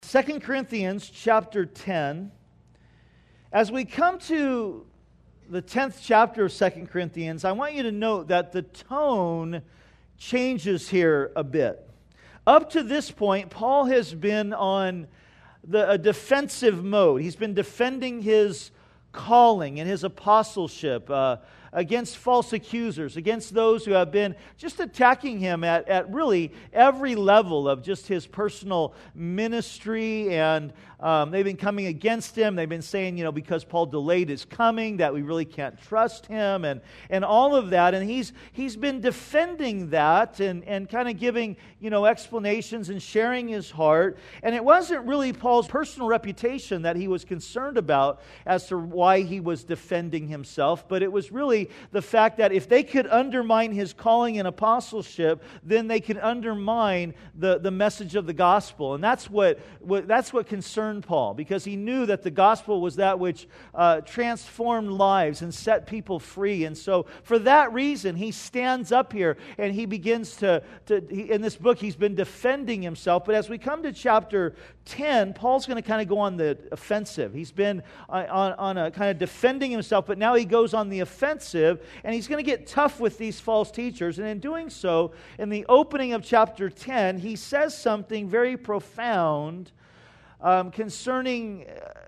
2 Corinthians chapter 10. As we come to the 10th chapter of 2 Corinthians, I want you to note that the tone changes here a bit. Up to this point, Paul has been on a defensive mode. He's been defending his calling and his apostleship against false accusers, against those who have been just attacking him at really every level of just his personal ministry, and they've been coming against him. They've been saying, because Paul delayed his coming, that we really can't trust him, and all of that. And he's been defending that and kind of giving, explanations and sharing his heart. And it wasn't really Paul's personal reputation that he was concerned about as to why he was defending himself, but it was really the fact that if they could undermine his calling and apostleship, then they could undermine the message of the gospel. And that's what concerned Paul, because he knew that the gospel was that which transformed lives and set people free. And so for that reason, he stands up here and he begins in this book, he's been defending himself. But as we come to chapter 10, Paul's going to kind of go on the offensive. He's been on a kind of defending himself, but now he goes on the offensive, and he's going to get tough with these false teachers. And in doing so, in the opening of chapter 10, he says something very profound concerning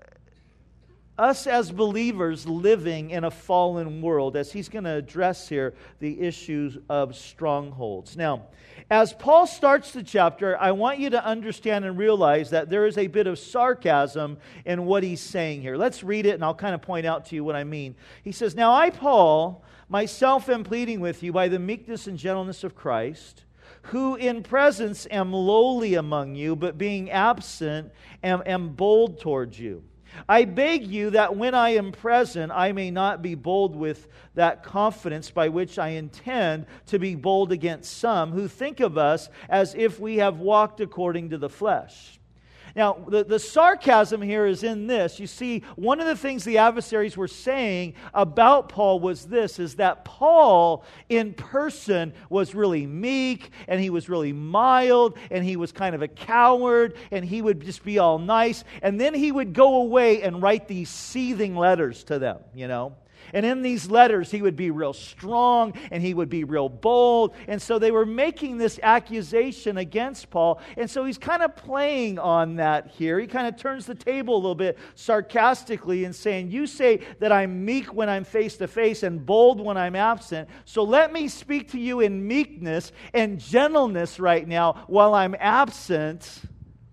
us as believers living in a fallen world, as he's going to address here the issues of strongholds. Now, as Paul starts the chapter, I want you to understand and realize that there is a bit of sarcasm in what he's saying here. Let's read it, and I'll kind of point out to you what I mean. He says, "Now I, Paul, myself am pleading with you by the meekness and gentleness of Christ, who in presence am lowly among you, but being absent am bold towards you. I beg you that when I am present, I may not be bold with that confidence by which I intend to be bold against some who think of us as if we have walked according to the flesh." Now, the sarcasm here is in this. You see, one of the things the adversaries were saying about Paul was this, is that Paul in person was really meek, and he was really mild, and he was kind of a coward, and he would just be all nice, and then he would go away and write these seething letters to them, And in these letters, he would be real strong and he would be real bold. And so they were making this accusation against Paul. And so he's kind of playing on that here. He kind of turns the table a little bit sarcastically and saying, you say that I'm meek when I'm face to face and bold when I'm absent. So let me speak to you in meekness and gentleness right now while I'm absent.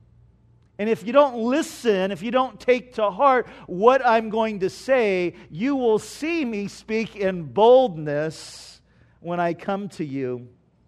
And if you don't listen, if you don't take to heart what I'm going to say, you will see me speak in boldness when I come to you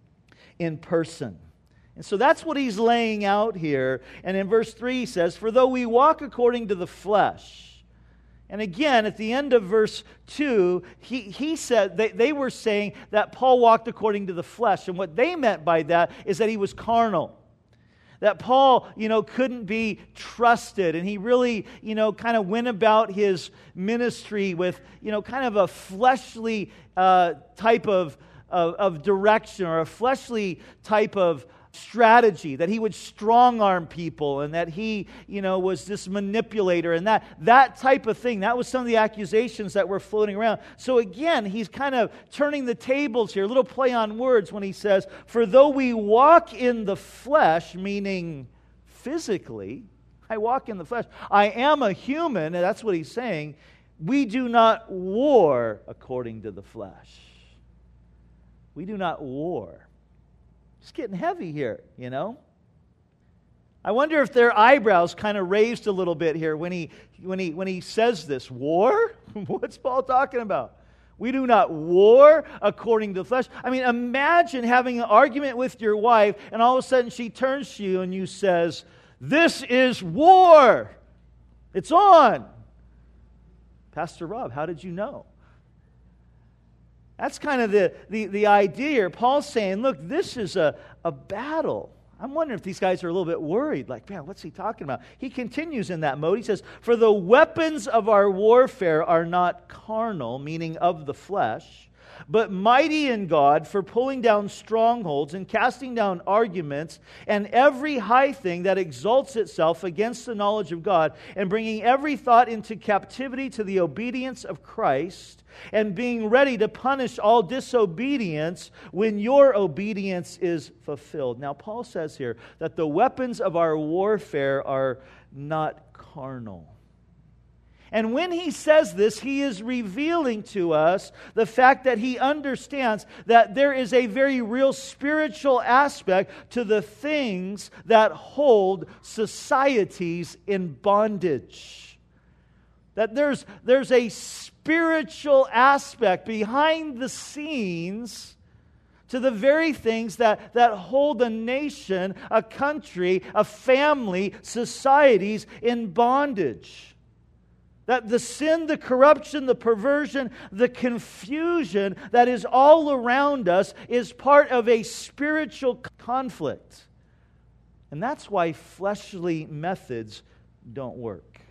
in person. And so that's what he's laying out here. And in verse 3 he says, "For though we walk according to the flesh." And again, at the end of verse 2, he said, they were saying that Paul walked according to the flesh. And what they meant by that is that he was carnal. That Paul, couldn't be trusted. And he really, kind of went about his ministry with, kind of a fleshly type of direction, or a fleshly type of strategy, that he would strong-arm people, and that he, was this manipulator, and that type of thing. That was some of the accusations that were floating around. So again, he's kind of turning the tables here, a little play on words when he says, "For though we walk in the flesh," meaning physically, I walk in the flesh, I am a human, and that's what he's saying, "we do not war according to the flesh." We do not war. It's getting heavy here, I wonder if their eyebrows kind of raised a little bit here when he says this. War? What's Paul talking about? We do not war according to the flesh. I mean, imagine having an argument with your wife, and all of a sudden she turns to you and you says, "This is war. It's on." Pastor Rob, how did you know? That's kind of the idea here. Paul's saying, look, this is a battle. I'm wondering if these guys are a little bit worried. Like, man, what's he talking about? He continues in that mode. He says, "For the weapons of our warfare are not carnal," meaning of the flesh, but mighty in God for pulling down strongholds and casting down arguments and every high thing that exalts itself against the knowledge of God, and bringing every thought into captivity to the obedience of Christ, and being ready to punish all disobedience when your obedience is fulfilled. Now, Paul says here that the weapons of our warfare are not carnal. And when he says this, he is revealing to us the fact that he understands that there is a very real spiritual aspect to the things that hold societies in bondage. That there's a spiritual aspect behind the scenes to the very things that hold a nation, a country, a family, societies in bondage. That the sin, the corruption, the perversion, the confusion that is all around us is part of a spiritual conflict. And that's why fleshly methods don't work.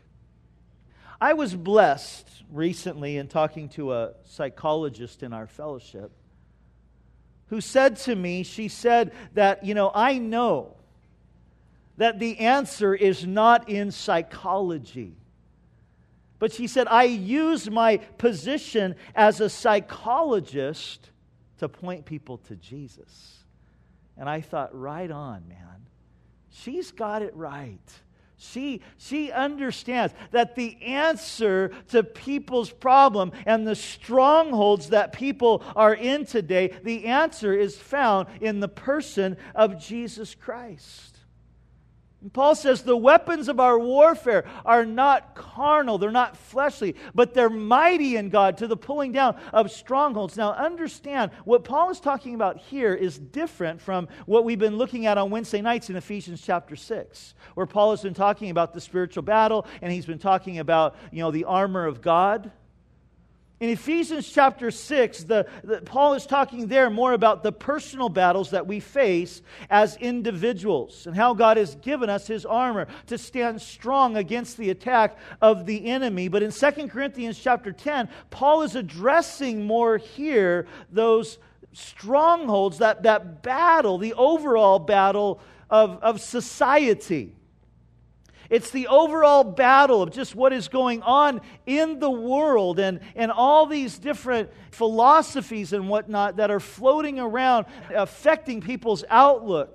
I was blessed recently in talking to a psychologist in our fellowship who said to me, she said that, I know that the answer is not in psychology. But she said, I use my position as a psychologist to point people to Jesus. And I thought, right on, man. She's got it right. She understands that the answer to people's problem and the strongholds that people are in today, the answer is found in the person of Jesus Christ. And Paul says the weapons of our warfare are not carnal, they're not fleshly, but they're mighty in God to the pulling down of strongholds. Now understand, what Paul is talking about here is different from what we've been looking at on Wednesday nights in Ephesians chapter 6, where Paul has been talking about the spiritual battle, and he's been talking about, the armor of God. In Ephesians chapter 6, Paul is talking there more about the personal battles that we face as individuals and how God has given us His armor to stand strong against the attack of the enemy. But in 2 Corinthians chapter 10, Paul is addressing more here those strongholds, that battle, the overall battle of society. It's the overall battle of just what is going on in the world and all these different philosophies and whatnot that are floating around, affecting people's outlook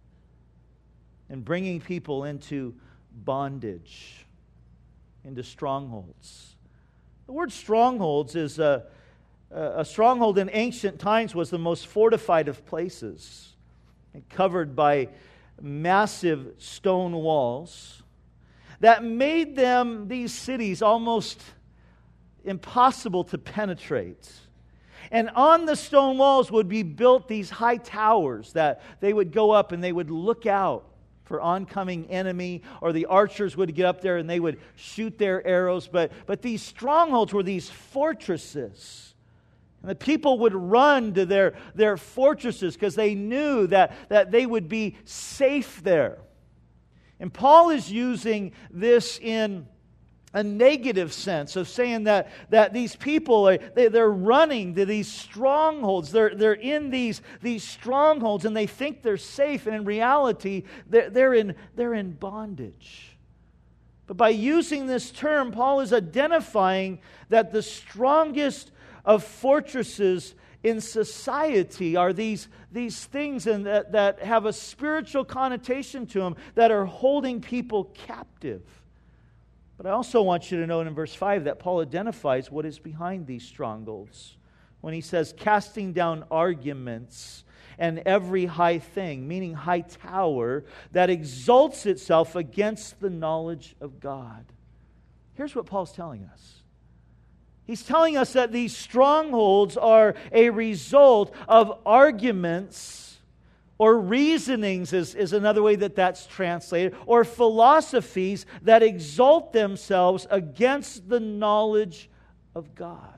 and bringing people into bondage, into strongholds. The word strongholds is a stronghold in ancient times was the most fortified of places, covered by massive stone walls that made these cities almost impossible to penetrate. And on the stone walls would be built these high towers that they would go up and they would look out for oncoming enemy, or the archers would get up there and they would shoot their arrows. But these strongholds were these fortresses. And the people would run to their fortresses because they knew that they would be safe there. And Paul is using this in a negative sense of saying that these people, they're running to these strongholds. They're in these strongholds and they think they're safe. And in reality, they're in bondage. But by using this term, Paul is identifying that the strongest of fortresses in society are these things and that have a spiritual connotation to them that are holding people captive. But I also want you to know in verse 5 that Paul identifies what is behind these strongholds when he says casting down arguments and every high thing, meaning high tower, that exalts itself against the knowledge of God. Here's what Paul's telling us. He's telling us that these strongholds are a result of arguments or reasonings is another way that's translated, or philosophies that exalt themselves against the knowledge of God.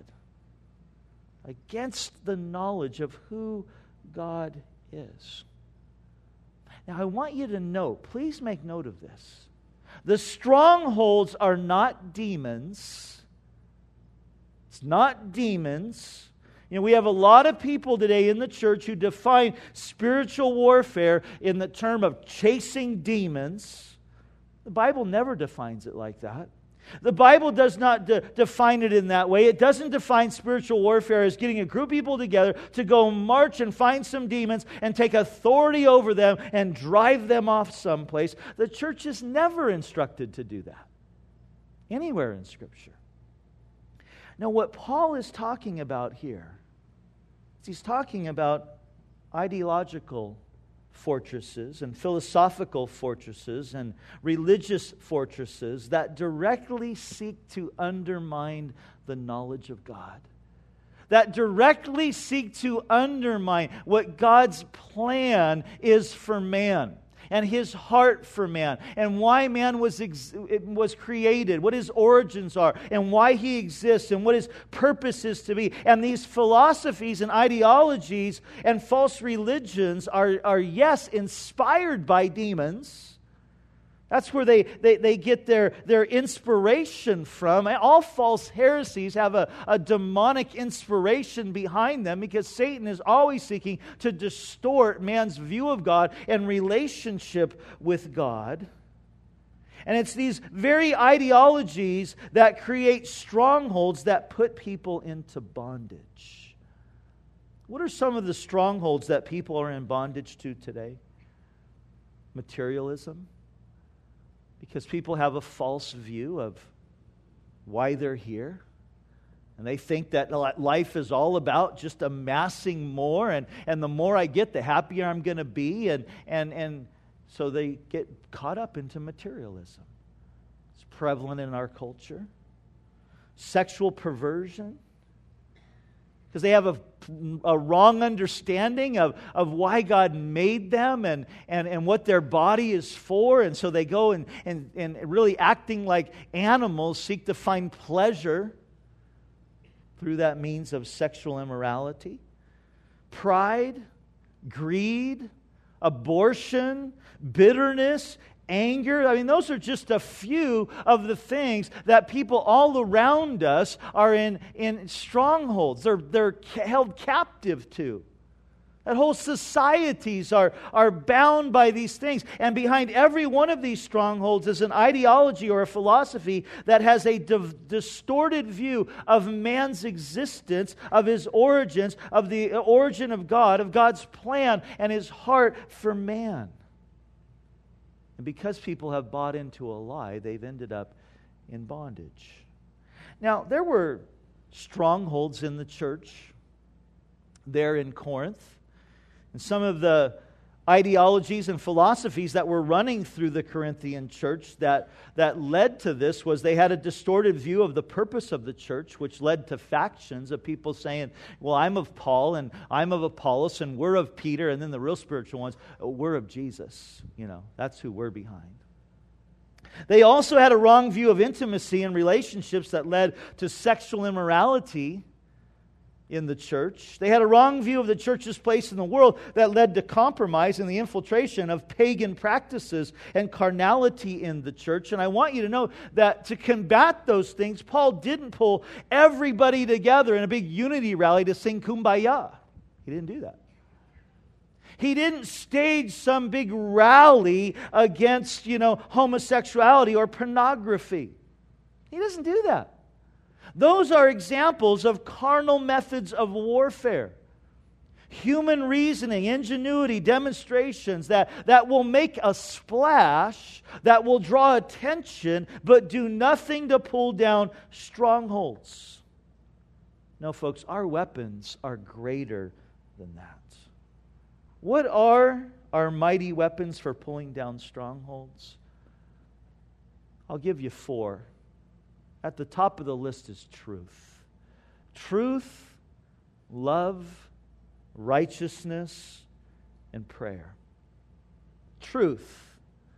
Against the knowledge of who God is. Now I want you to note, please make note of this. The strongholds are not demons. It's not demons. We have a lot of people today in the church who define spiritual warfare in the term of chasing demons. The Bible never defines it like that. The Bible does not define it in that way. It doesn't define spiritual warfare as getting a group of people together to go march and find some demons and take authority over them and drive them off someplace. The church is never instructed to do that anywhere in Scripture. Now, what Paul is talking about here is he's talking about ideological fortresses and philosophical fortresses and religious fortresses that directly seek to undermine the knowledge of God, that directly seek to undermine what God's plan is for man and His heart for man, and why man was created, what his origins are, and why he exists, and what his purpose is to be. And these philosophies and ideologies and false religions are yes, inspired by demons. That's where they get their inspiration from. All false heresies have a demonic inspiration behind them, because Satan is always seeking to distort man's view of God and relationship with God. And it's these very ideologies that create strongholds that put people into bondage. What are some of the strongholds that people are in bondage to today? Materialism. Because people have a false view of why they're here. And they think that life is all about just amassing more. And the more I get, the happier I'm going to be. And so they get caught up into materialism. It's prevalent in our culture. Sexual perversion. Because they have a wrong understanding of why God made them and what their body is for. And so they go and really acting like animals seek to find pleasure through that means of sexual immorality. Pride, greed, abortion, bitterness, anger. I mean, those are just a few of the things that people all around us are in strongholds. They're held captive to. That whole societies are bound by these things. And behind every one of these strongholds is an ideology or a philosophy that has a distorted view of man's existence, of his origins, of the origin of God, of God's plan and His heart for man. And because people have bought into a lie, they've ended up in bondage. Now, there were strongholds in the church there in Corinth. And some of the ideologies and philosophies that were running through the Corinthian church that led to this was they had a distorted view of the purpose of the church, which led to factions of people saying, well, I'm of Paul, and I'm of Apollos, and we're of Peter, and then the real spiritual ones, we're of Jesus. That's who we're behind. They also had a wrong view of intimacy and relationships that led to sexual immorality in the church. They had a wrong view of the church's place in the world that led to compromise and the infiltration of pagan practices and carnality in the church. And I want you to know that to combat those things, Paul didn't pull everybody together in a big unity rally to sing Kumbaya. He didn't do that. He didn't stage some big rally against, homosexuality or pornography. He doesn't do that. Those are examples of carnal methods of warfare. Human reasoning, ingenuity, demonstrations that will make a splash, that will draw attention, but do nothing to pull down strongholds. No, folks, our weapons are greater than that. What are our mighty weapons for pulling down strongholds? I'll give you 4. At the top of the list is truth. Truth, love, righteousness, and prayer. Truth.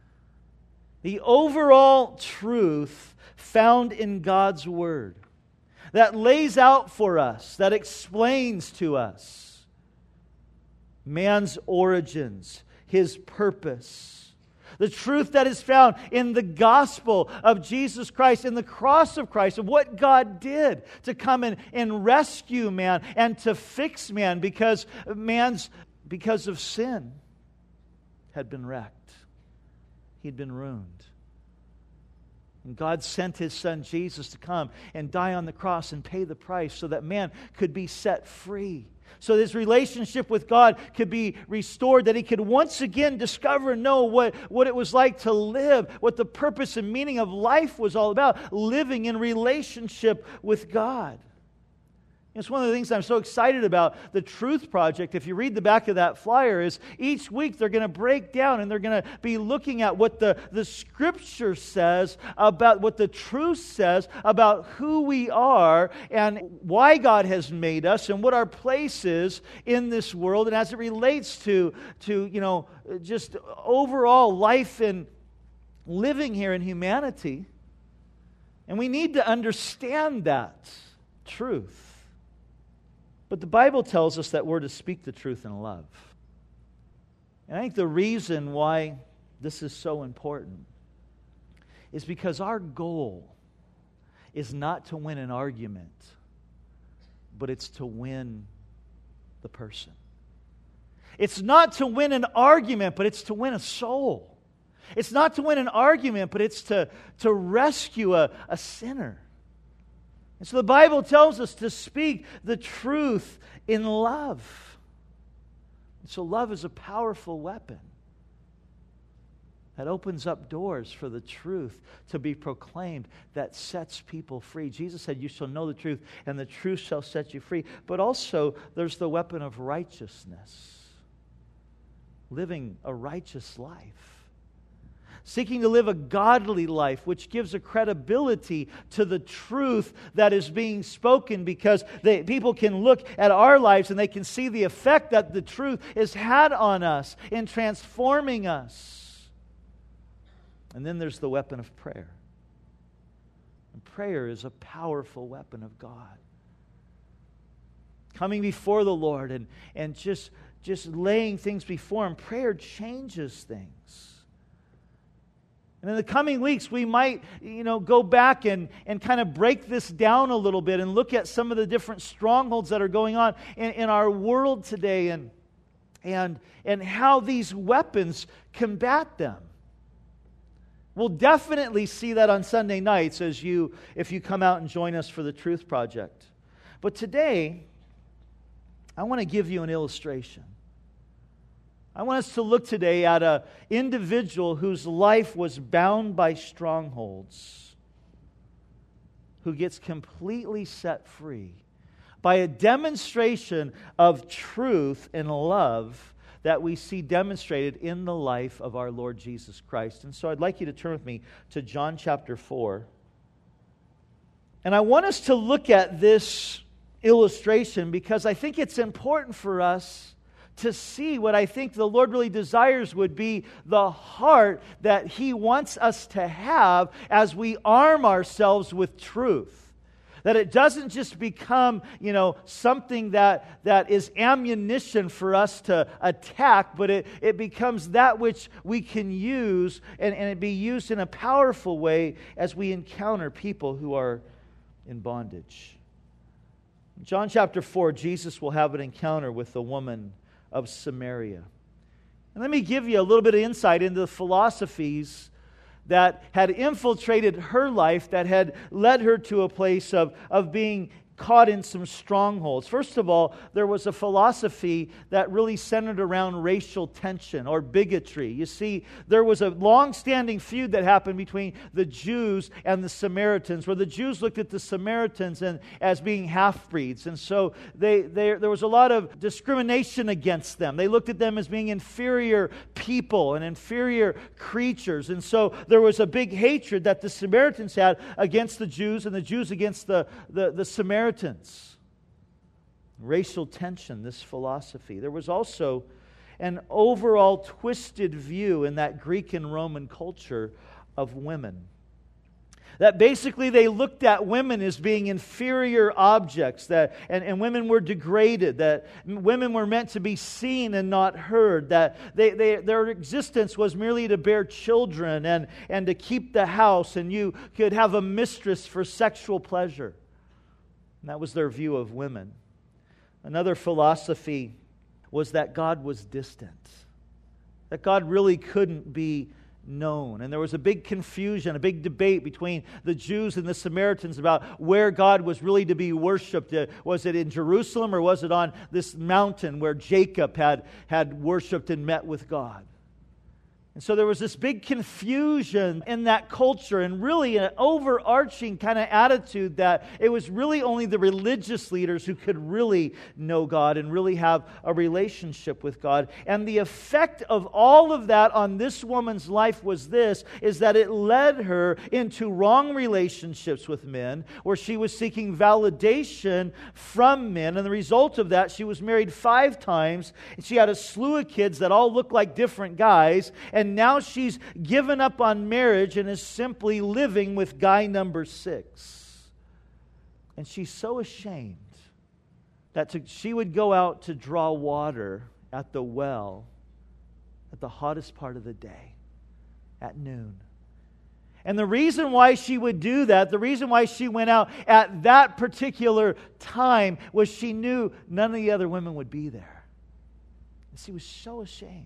The overall truth found in God's Word that lays out for us, that explains to us man's origins, his purpose, The truth that is found in the gospel of Jesus Christ, in the cross of Christ, of what God did to come and rescue man and to fix man because of sin had been wrecked. He'd been ruined. And God sent His Son Jesus to come and die on the cross and pay the price so that man could be set free. So his relationship with God could be restored, that he could once again discover and know what it was like to live, what the purpose and meaning of life was all about, living in relationship with God. It's one of the things I'm so excited about the Truth Project. If you read the back of that flyer, is each week they're going to break down and they're going to be looking at what the Scripture says about what the truth says about who we are and why God has made us and what our place is in this world, and as it relates to just overall life and living here in humanity. And we need to understand that truth. But the Bible tells us that we're to speak the truth in love. And I think the reason why this is so important is because our goal is not to win an argument, but it's to win the person. It's not to win an argument, but it's to win a soul. It's not to win an argument, but it's to rescue a sinner. And so the Bible tells us to speak the truth in love. And so love is a powerful weapon that opens up doors for the truth to be proclaimed, that sets people free. Jesus said, "You shall know the truth, and the truth shall set you free." But also, there's the weapon of righteousness. Living a righteous life. Seeking to live a godly life, which gives a credibility to the truth that is being spoken, because people can look at our lives and they can see the effect that the truth has had on us in transforming us. And then there's the weapon of prayer. And prayer is a powerful weapon of God. Coming before the Lord and just laying things before Him. Prayer changes things. And in the coming weeks, we might, go back and kind of break this down a little bit and look at some of the different strongholds that are going on in our world today and how these weapons combat them. We'll definitely see that on Sunday nights if you come out and join us for the Truth Project. But today, I want to give you an illustration. I want us to look today at an individual whose life was bound by strongholds, who gets completely set free by a demonstration of truth and love that we see demonstrated in the life of our Lord Jesus Christ. And so I'd like you to turn with me to John chapter 4. And I want us to look at this illustration because I think it's important for us to see what I think the Lord really desires would be the heart that He wants us to have as we arm ourselves with truth. That it doesn't just become, something that is ammunition for us to attack, but it becomes that which we can use and it be used in a powerful way as we encounter people who are in bondage. In John chapter 4, Jesus will have an encounter with the woman of Samaria. And let me give you a little bit of insight into the philosophies that had infiltrated her life, that had led her to a place of being caught in some strongholds. First of all, there was a philosophy that really centered around racial tension or bigotry. You see, there was a long-standing feud that happened between the Jews and the Samaritans, where the Jews looked at the Samaritans as being half-breeds. And so there was a lot of discrimination against them. They looked at them as being inferior people and inferior creatures. And so there was a big hatred that the Samaritans had against the Jews and the Jews against the Samaritans. Racial tension, this philosophy. There was also an overall twisted view in that Greek and Roman culture of women. That basically they looked at women as being inferior objects, and women were degraded, that women were meant to be seen and not heard, that their existence was merely to bear children and to keep the house, and you could have a mistress for sexual pleasure. And that was their view of women. Another philosophy was that God was distant, that God really couldn't be known. And there was a big confusion, a big debate between the Jews and the Samaritans about where God was really to be worshipped. Was it in Jerusalem, or was it on this mountain where Jacob had worshipped and met with God? And so there was this big confusion in that culture, and really an overarching kind of attitude that it was really only the religious leaders who could really know God and really have a relationship with God. And the effect of all of that on this woman's life was this, is that it led her into wrong relationships with men, where she was seeking validation from men. And the result of that, she was married 5 times, and she had a slew of kids that all looked like different guys. And now she's given up on marriage and is simply living with guy number 6. And she's so ashamed that she would go out to draw water at the well at the hottest part of the day, at noon. And the reason why she would do that, the reason why she went out at that particular time, was she knew none of the other women would be there. And she was so ashamed.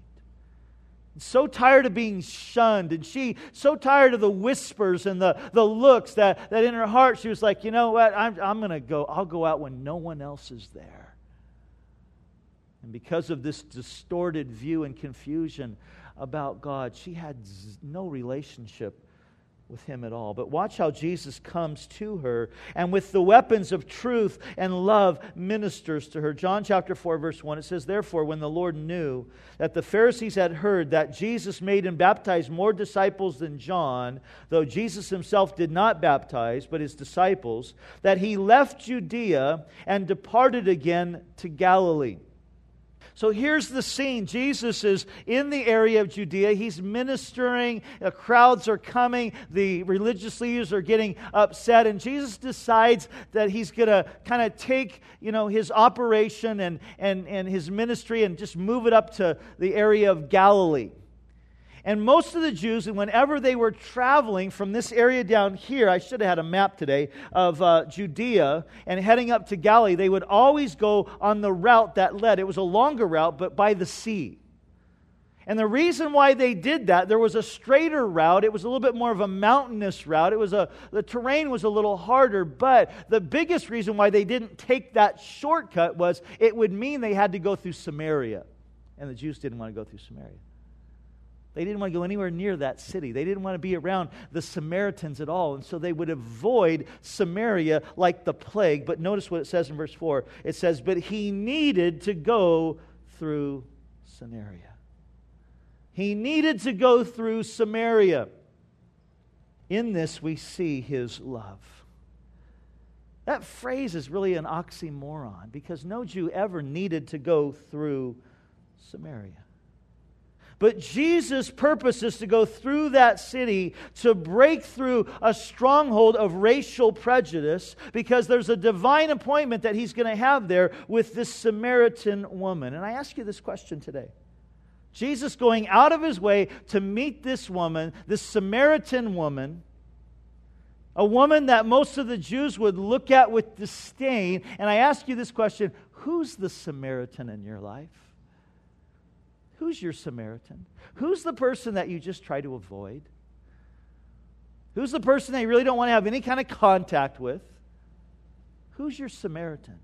So tired of being shunned, and she so tired of the whispers and the looks that in her heart she was like, you know what, I'll go out when no one else is there. And because of this distorted view and confusion about God, she had no relationship with Him at all. But watch how Jesus comes to her, and with the weapons of truth and love ministers to her. John chapter 4 verse 1, it says, "Therefore, when the Lord knew that the Pharisees had heard that Jesus made and baptized more disciples than John, though Jesus Himself did not baptize, but His disciples, that He left Judea and departed again to Galilee." So here's the scene. Jesus is in the area of Judea. He's ministering. The crowds are coming. The religious leaders are getting upset. And Jesus decides that He's going to kind of take, His operation and His ministry and just move it up to the area of Galilee. And most of the Jews, whenever they were traveling from this area down here, I should have had a map today, of Judea, and heading up to Galilee, they would always go on the route that led. It was a longer route, but by the sea. And the reason why they did that, there was a straighter route. It was a little bit more of a mountainous route. The terrain was a little harder, but the biggest reason why they didn't take that shortcut was it would mean they had to go through Samaria. And the Jews didn't want to go through Samaria. They didn't want to go anywhere near that city. They didn't want to be around the Samaritans at all. And so they would avoid Samaria like the plague. But notice what it says in verse 4. It says, "But He needed to go through Samaria." He needed to go through Samaria. In this we see His love. That phrase is really an oxymoron, because no Jew ever needed to go through Samaria. But Jesus' purpose is to go through that city to break through a stronghold of racial prejudice, because there's a divine appointment that He's going to have there with this Samaritan woman. And I ask you this question today. Jesus going out of His way to meet this woman, this Samaritan woman, a woman that most of the Jews would look at with disdain. And I ask you this question: who's the Samaritan in your life? Who's your Samaritan? Who's the person that you just try to avoid? Who's the person that you really don't want to have any kind of contact with? Who's your Samaritan?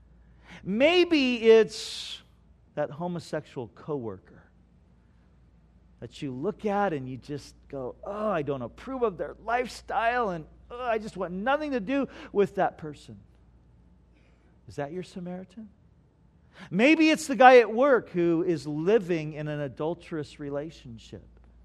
Maybe it's that homosexual coworker that you look at and you just go, oh, I don't approve of their lifestyle, and I just want nothing to do with that person. Is that your Samaritan? Maybe it's the guy at work who is living in an adulterous relationship.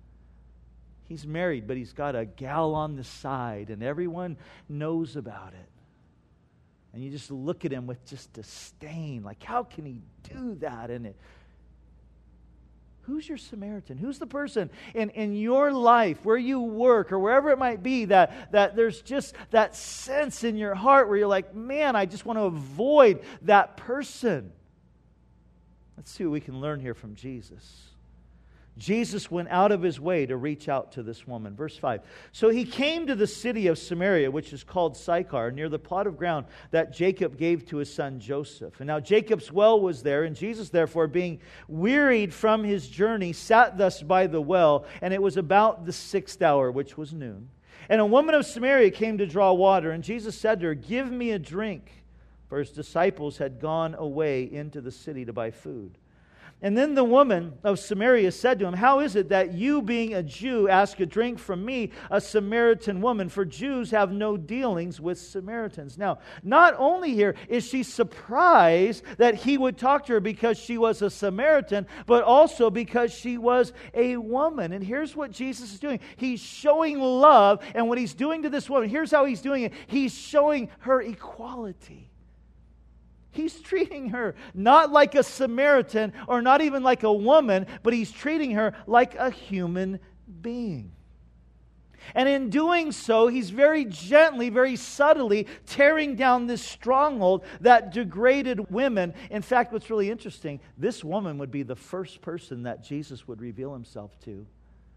He's married, but he's got a gal on the side, and everyone knows about it. And you just look at him with just disdain, like, how can he do that? Who's your Samaritan? Who's the person in your life, where you work, or wherever it might be, that there's just that sense in your heart where you're like, man, I just want to avoid that person. Let's see what we can learn here from Jesus. Jesus went out of his way to reach out to this woman. Verse 5. So he came to the city of Samaria, which is called Sychar, near the plot of ground that Jacob gave to his son Joseph. And now Jacob's well was there, and Jesus, therefore, being wearied from his journey, sat thus by the well, and it was about the 6th hour, which was noon. And a woman of Samaria came to draw water, and Jesus said to her, "Give me a drink," for his disciples had gone away into the city to buy food. And then the woman of Samaria said to him, "How is it that you, being a Jew, ask a drink from me, a Samaritan woman? For Jews have no dealings with Samaritans." Now, not only here is she surprised that he would talk to her because she was a Samaritan, but also because she was a woman. And here's what Jesus is doing. He's showing love, and what he's doing to this woman, here's how he's doing it. He's showing her equality. He's treating her not like a Samaritan or not even like a woman, but he's treating her like a human being. And in doing so, he's very gently, very subtly tearing down this stronghold that degraded women. In fact, what's really interesting, this woman would be the first person that Jesus would reveal himself to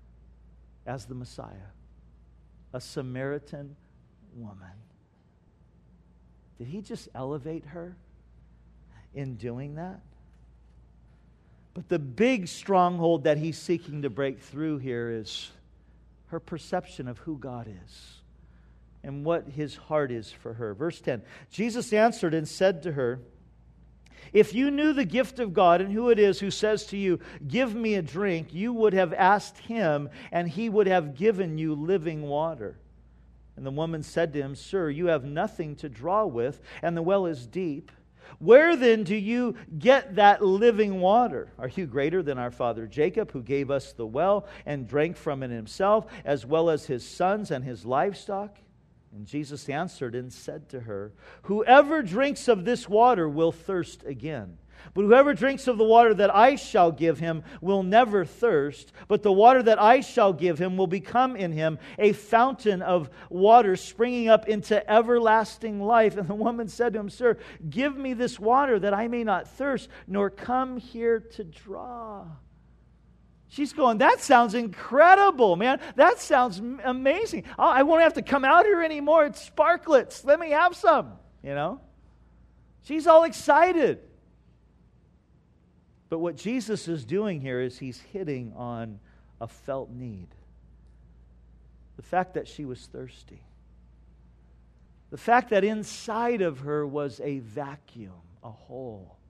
as the Messiah, a Samaritan woman. Did he just elevate her in doing that? But the big stronghold that he's seeking to break through here is her perception of who God is and what his heart is for her. Verse 10, Jesus answered and said to her, "If you knew the gift of God and who it is who says to you, 'Give me a drink,' you would have asked him, and he would have given you living water." And the woman said to him, "Sir, you have nothing to draw with, and the well is deep. Where then do you get that living water? Are you greater than our father Jacob, who gave us the well and drank from it himself, as well as his sons and his livestock?" And Jesus answered and said to her, "Whoever drinks of this water will thirst again. But whoever drinks of the water that I shall give him will never thirst, but the water that I shall give him will become in him a fountain of water springing up into everlasting life." And the woman said to him, "Sir, give me this water that I may not thirst, nor come here to draw." She's going, "That sounds incredible, man. That sounds amazing. I won't have to come out here anymore. It's sparklets. Let me have some." She's all excited. But what Jesus is doing here is he's hitting on a felt need. The fact that she was thirsty. The fact that inside of her was a vacuum, a hole.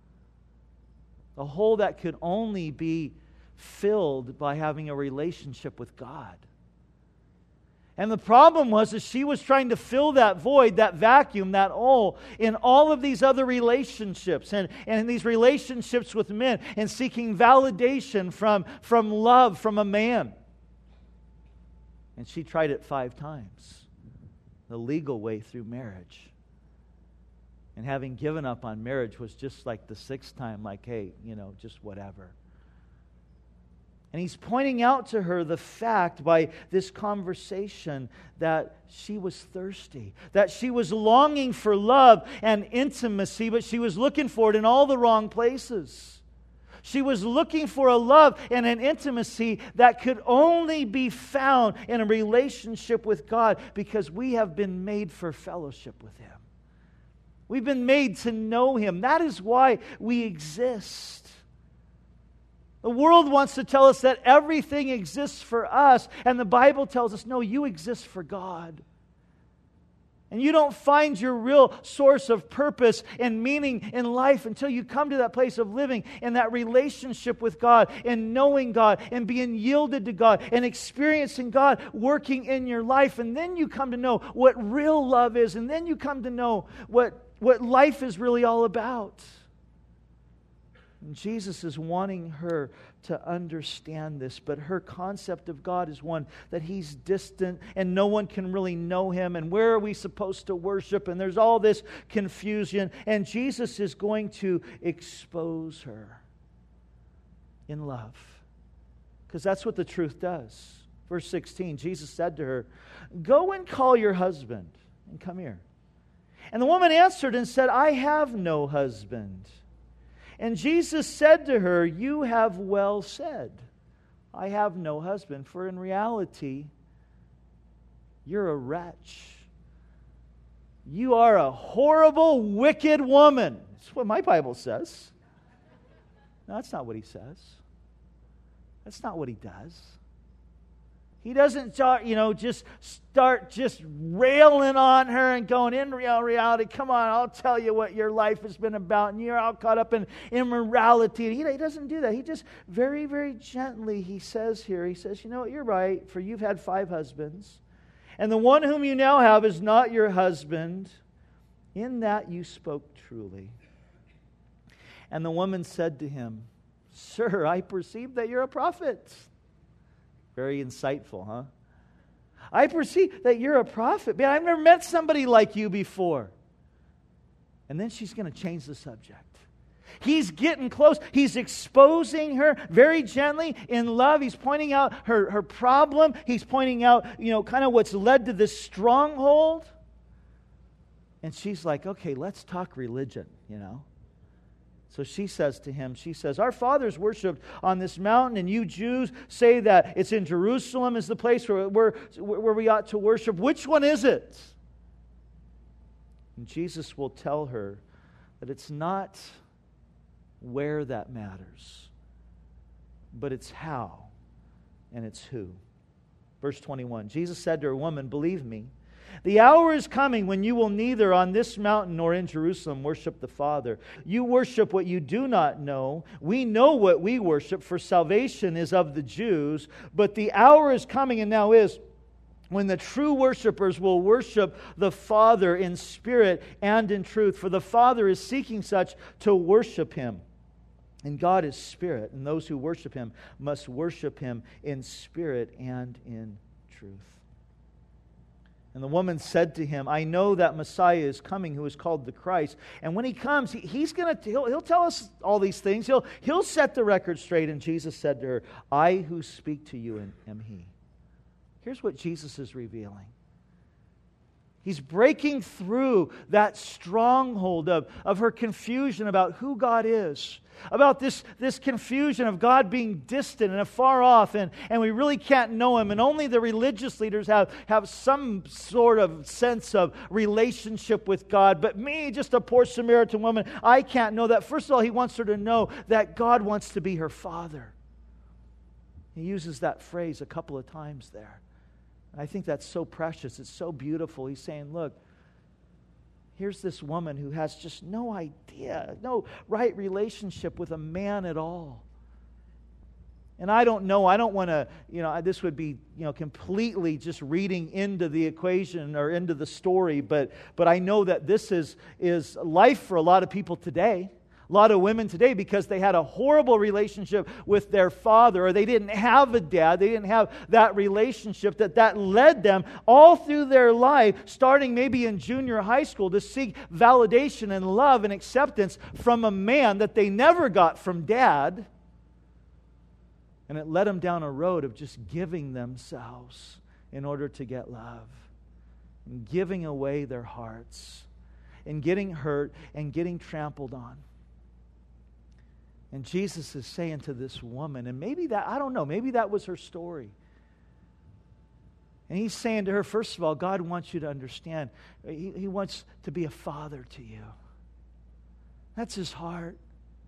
A hole that could only be filled by having a relationship with God. And the problem was that she was trying to fill that void, that vacuum, that hole in all of these other relationships and in these relationships with men and seeking validation from love from a man. And she tried it 5 times, the legal way through marriage. And having given up on marriage was just like the 6th time, like, hey, just whatever. And he's pointing out to her the fact by this conversation that she was thirsty, that she was longing for love and intimacy, but she was looking for it in all the wrong places. She was looking for a love and an intimacy that could only be found in a relationship with God, because we have been made for fellowship with Him. We've been made to know Him. That is why we exist. The world wants to tell us that everything exists for us, and the Bible tells us, no, you exist for God. And you don't find your real source of purpose and meaning in life until you come to that place of living in that relationship with God and knowing God and being yielded to God and experiencing God working in your life. And then you come to know what real love is, and then you come to know what life is really all about. And Jesus is wanting her to understand this, but her concept of God is one that He's distant and no one can really know Him, and where are we supposed to worship, and there's all this confusion, and Jesus is going to expose her in love. because that's what the truth does. Verse 16, Jesus said to her, "Go and call your husband and come here." And the woman answered and said, "I have no husband." And Jesus said to her, "You have well said, I have no husband, for in reality, you're a wretch. You are a horrible, wicked woman." That's what my Bible says. No, that's not what he says. That's not what he does. He doesn't just start railing on her and going, "In reality, come on, I'll tell you what your life has been about, and you're all caught up in immorality." He doesn't do that. He just very, very gently, he says, "You know what, you're right, for you've had 5 husbands, and the one whom you now have is not your husband. In that you spoke truly." And the woman said to him, "Sir, I perceive that you're a prophet." Very insightful, huh? "I perceive that you're a prophet. Man, I've never met somebody like you before." And then she's going to change the subject. He's getting close. He's exposing her very gently in love. He's pointing out her problem. He's pointing out, kind of what's led to this stronghold. And she's like, "Okay, let's talk religion, So she says to him, "Our fathers worshipped on this mountain, and you Jews say that it's in Jerusalem is the place where we ought to worship. Which one is it?" And Jesus will tell her that it's not where that matters, but it's how and it's who. Verse 21, Jesus said to her, "Woman, believe me, the hour is coming when you will neither on this mountain nor in Jerusalem worship the Father. You worship what you do not know. We know what we worship, for salvation is of the Jews. But the hour is coming, and now is, when the true worshipers will worship the Father in spirit and in truth. For the Father is seeking such to worship Him. And God is spirit, and those who worship Him must worship Him in spirit and in truth." And the woman said to him, "I know that Messiah is coming, who is called the Christ. And when He comes, he'll tell us all these things. He'll set the record straight." And Jesus said to her, "I who speak to you am He." Here's what Jesus is revealing. He's breaking through that stronghold of her confusion about who God is. About this confusion of God being distant and afar off, and we really can't know Him, and only the religious leaders have some sort of sense of relationship with God. But me, just a poor Samaritan woman, I can't know that. First of all, He wants her to know that God wants to be her Father. He uses that phrase a couple of times there. And I think that's so precious. It's so beautiful. He's saying, look, here's this woman who has just no idea, no right relationship with a man at all. And I don't know, I don't want to, this would be, completely just reading into the equation or into the story, but I know that this is life for a lot of people today. A lot of women today, because they had a horrible relationship with their father, or they didn't have a dad, they didn't have that relationship that led them all through their life, starting maybe in junior high school, to seek validation and love and acceptance from a man that they never got from dad. And it led them down a road of just giving themselves in order to get love, and giving away their hearts, and getting hurt and getting trampled on. And Jesus is saying to this woman, and maybe that was her story. And He's saying to her, first of all, God wants you to understand, He wants to be a father to you. That's His heart.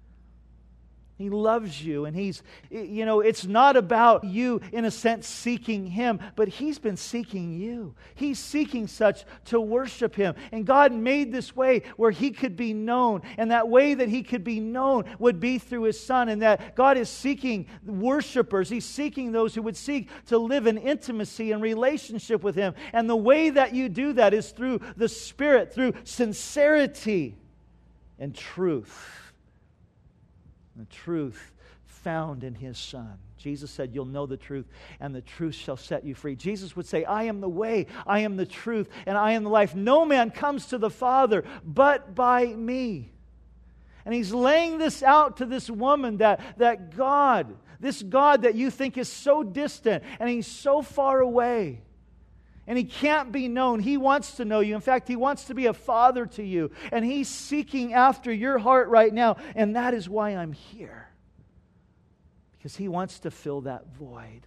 He loves you, and He's, it's not about you, in a sense, seeking Him, but He's been seeking you. He's seeking such to worship Him. And God made this way where He could be known, and that way that He could be known would be through His Son, and that God is seeking worshipers. He's seeking those who would seek to live in intimacy and relationship with Him. And the way that you do that is through the Spirit, through sincerity and truth. The truth found in His Son. Jesus said, "You'll know the truth, and the truth shall set you free." Jesus would say, "I am the way, I am the truth, and I am the life. No man comes to the Father but by me." And He's laying this out to this woman that God, This God that you think is so distant and He's so far away. And He can't be known. He wants to know you. In fact, He wants to be a father to you. And He's seeking after your heart right now. And that is why I'm here. Because He wants to fill that void.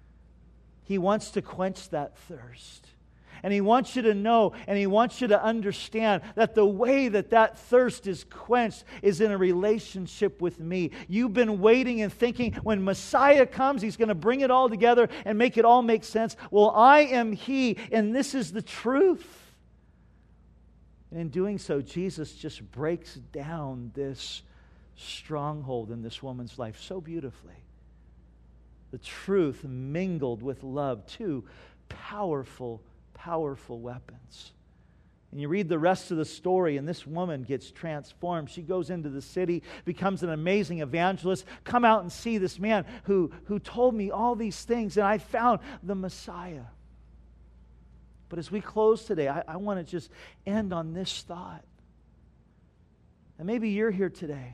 He wants to quench that thirst. And He wants you to know and He wants you to understand that the way that that thirst is quenched is in a relationship with me. You've been waiting and thinking when Messiah comes, He's going to bring it all together and make it all make sense. Well, I am He, and this is the truth. And in doing so, Jesus just breaks down this stronghold in this woman's life so beautifully. The truth mingled with love, two powerful weapons. And you read the rest of the story, and this woman gets transformed. She goes into the city, becomes an amazing evangelist. Come out and see this man who told me all these things, and I found the Messiah. But as we close today, I want to just end on this thought. And maybe you're here today,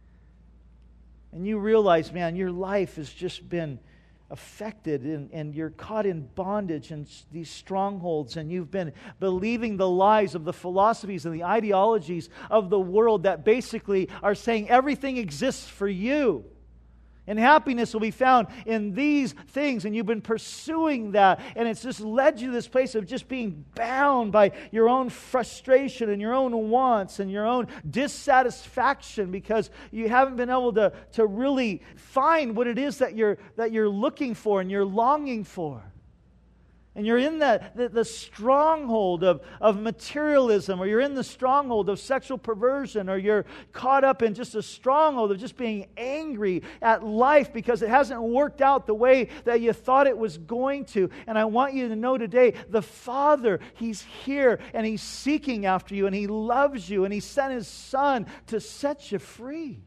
and you realize, man, your life has just been affected and you're caught in bondage and these strongholds, and you've been believing the lies of the philosophies and the ideologies of the world that basically are saying everything exists for you. And happiness will be found in these things. And you've been pursuing that. And it's just led you to this place of just being bound by your own frustration and your own wants and your own dissatisfaction because you haven't been able to really find what it is that you're looking for and you're longing for. And you're in the stronghold of materialism, or you're in the stronghold of sexual perversion, or you're caught up in just a stronghold of just being angry at life because it hasn't worked out the way that you thought it was going to. And I want you to know today, the Father, He's here and He's seeking after you and He loves you and He sent His Son to set you free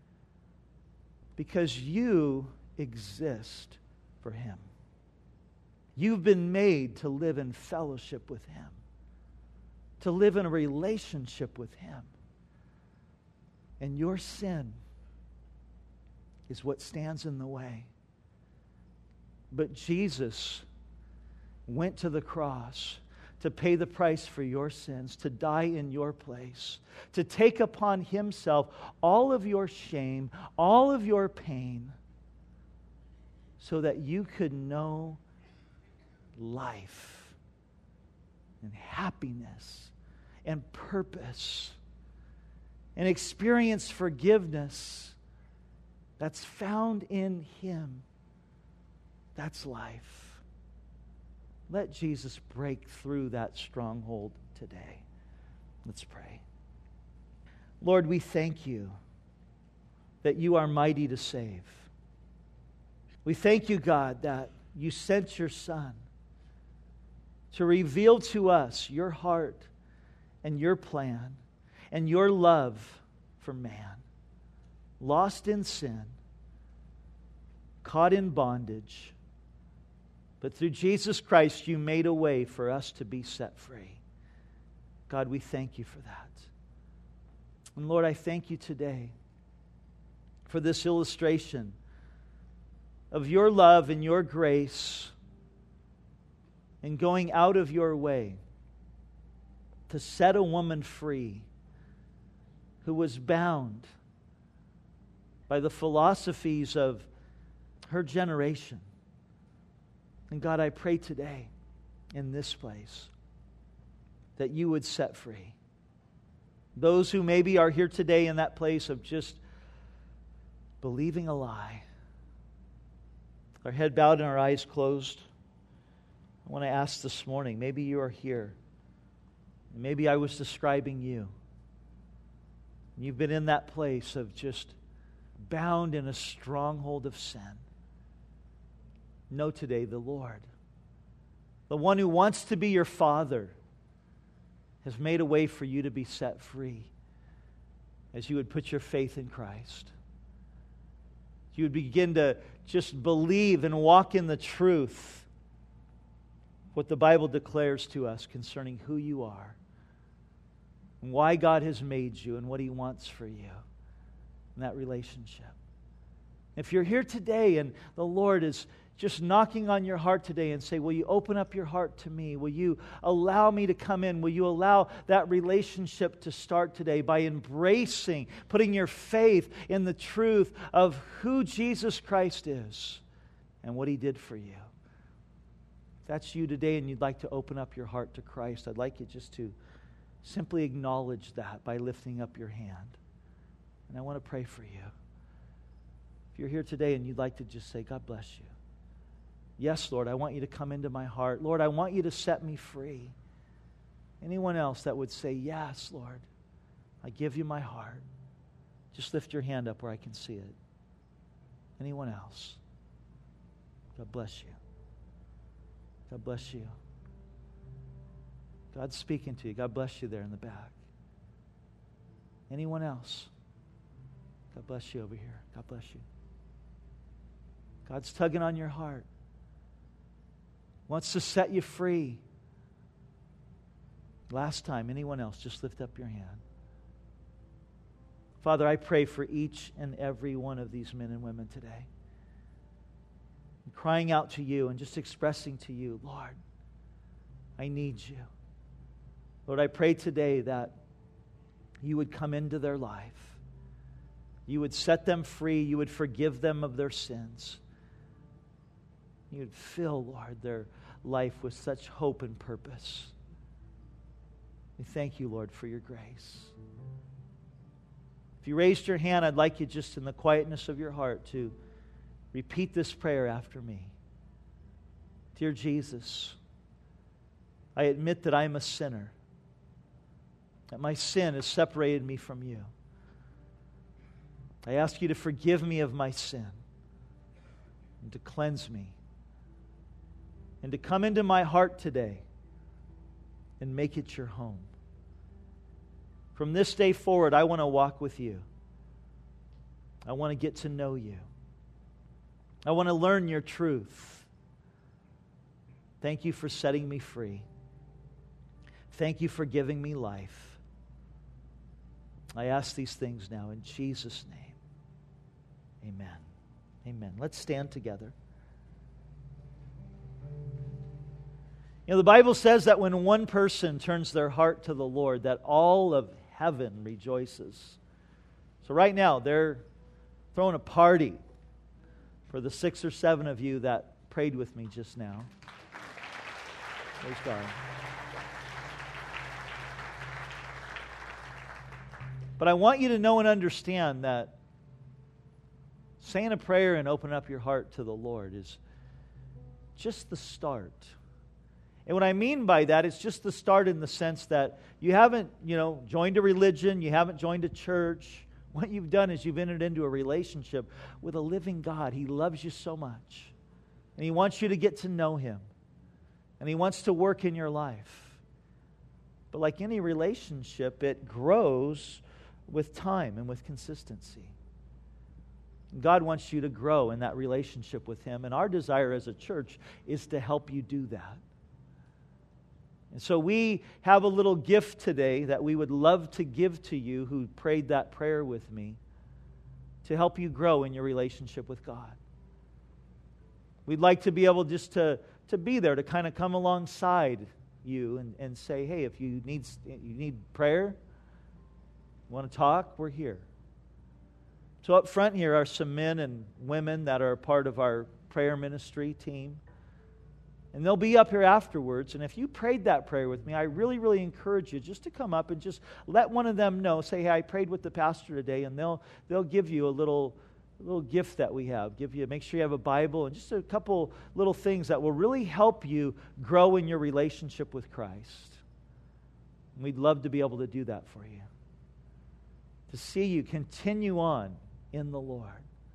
because you exist for Him. You've been made to live in fellowship with Him, to live in a relationship with Him. And your sin is what stands in the way. But Jesus went to the cross to pay the price for your sins, to die in your place, to take upon Himself all of your shame, all of your pain, so that you could know life and happiness and purpose and experience forgiveness that's found in Him. That's life. Let Jesus break through that stronghold today. Let's pray. Lord, we thank You that You are mighty to save. We thank You, God, that You sent Your Son to reveal to us Your heart and Your plan and Your love for man, lost in sin, caught in bondage. But through Jesus Christ, You made a way for us to be set free. God, we thank You for that. And Lord, I thank You today for this illustration of Your love and Your grace and going out of Your way to set a woman free who was bound by the philosophies of her generation. And God, I pray today in this place that You would set free those who maybe are here today in that place of just believing a lie. Our head bowed and our eyes closed. I want to ask this morning, maybe you are here. Maybe I was describing you. You've been in that place of just bound in a stronghold of sin. Know today the Lord, the one who wants to be your Father, has made a way for you to be set free as you would put your faith in Christ. You would begin to just believe and walk in the truth, what the Bible declares to us concerning who you are, and why God has made you, and what He wants for you in that relationship. If you're here today and the Lord is just knocking on your heart today and say, will you open up your heart to me? Will you allow me to come in? Will you allow that relationship to start today by embracing, putting your faith in the truth of who Jesus Christ is and what He did for you? If that's you today and you'd like to open up your heart to Christ, I'd like you just to simply acknowledge that by lifting up your hand. And I want to pray for you. If you're here today and you'd like to just say, God bless you. Yes, Lord, I want you to come into my heart. Lord, I want you to set me free. Anyone else that would say, yes, Lord, I give you my heart. Just lift your hand up where I can see it. Anyone else? God bless you. God bless you. God's speaking to you. God bless you there in the back. Anyone else? God bless you over here. God bless you. God's tugging on your heart. Wants to set you free. Last time, anyone else, just lift up your hand. Father, I pray for each and every one of these men and women today. I'm crying out to you and just expressing to you, Lord, I need you. Lord, I pray today that you would come into their life. You would set them free. You would forgive them of their sins. You would fill, Lord, their life with such hope and purpose. We thank you, Lord, for your grace. If you raised your hand, I'd like you just in the quietness of your heart to repeat this prayer after me. Dear Jesus, I admit that I am a sinner, that my sin has separated me from you. I ask you to forgive me of my sin and to cleanse me and to come into my heart today and make it your home. From this day forward, I want to walk with you. I want to get to know you. I want to learn your truth. Thank you for setting me free. Thank you for giving me life. I ask these things now in Jesus' name. Amen. Amen. Let's stand together. You know, the Bible says that when one person turns their heart to the Lord, that all of heaven rejoices. So right now, they're throwing a party for the 6 or 7 of you that prayed with me just now. Praise God. But I want you to know and understand that saying a prayer and opening up your heart to the Lord is just the start. And what I mean by that, it's just the start in the sense that you haven't, joined a religion, you haven't joined a church. What you've done is you've entered into a relationship with a living God. He loves you so much. And He wants you to get to know Him. And He wants to work in your life. But like any relationship, it grows with time and with consistency. God wants you to grow in that relationship with Him. And our desire as a church is to help you do that. And so we have a little gift today that we would love to give to you who prayed that prayer with me to help you grow in your relationship with God. We'd like to be able just to be there, to kind of come alongside you and say, hey, if you need prayer, you want to talk, we're here. So up front here are some men and women that are part of our prayer ministry team. And they'll be up here afterwards. And if you prayed that prayer with me, I really, really encourage you just to come up and just let one of them know. Say, hey, I prayed with the pastor today, and they'll give you a little gift that we have. Make sure you have a Bible and just a couple little things that will really help you grow in your relationship with Christ. And we'd love to be able to do that for you. To see you continue on in the Lord.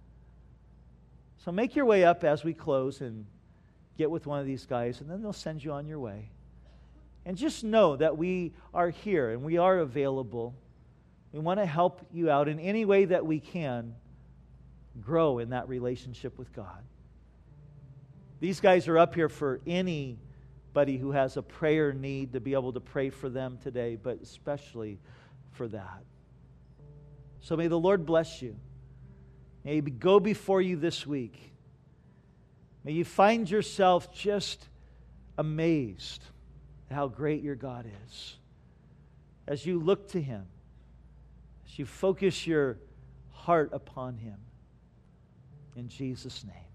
So make your way up as we close and get with one of these guys, and then they'll send you on your way. And just know that we are here and we are available. We want to help you out in any way that we can grow in that relationship with God. These guys are up here for anybody who has a prayer need to be able to pray for them today, but especially for that. So may the Lord bless you. May He go before you this week. May you find yourself just amazed at how great your God is. As you look to Him, as you focus your heart upon Him. In Jesus' name.